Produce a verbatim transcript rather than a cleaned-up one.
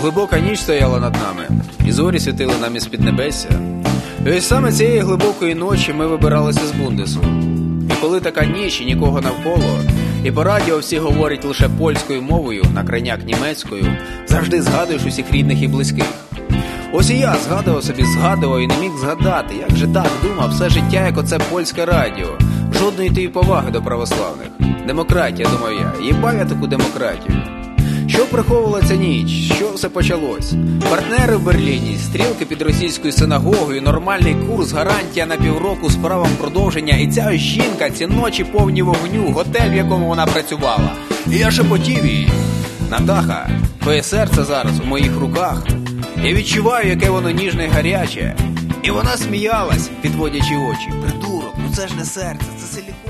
Глибока ніч стояла над нами, і зорі світили нам із піднебесся. І ось саме цієї глибокої ночі ми вибиралися з Бундесу. І коли така ніч і нікого навколо, і по радіо всі говорять лише польською мовою, на крайняк німецькою, завжди згадуєш усіх рідних і близьких. Ось і я згадував собі, згадував і не міг згадати, як же так думав все життя, як оце польське радіо. Жодної тієї поваги до православних. Демократія, думав я, їбав я таку демократію. Що приховувала ця ніч? Що все почалось? Партнери в Берліні, стрілки під російською синагогою, нормальний курс, гарантія на півроку з правом продовження. І ця жінка, ці ночі повні вогню, готель, в якому вона працювала. І я шепотів їй: Натаха, твоє серце зараз у моїх руках. Я відчуваю, яке воно ніжне і гаряче. І вона сміялась, підводячи очі. Придурок, ну це ж не серце, це силікон.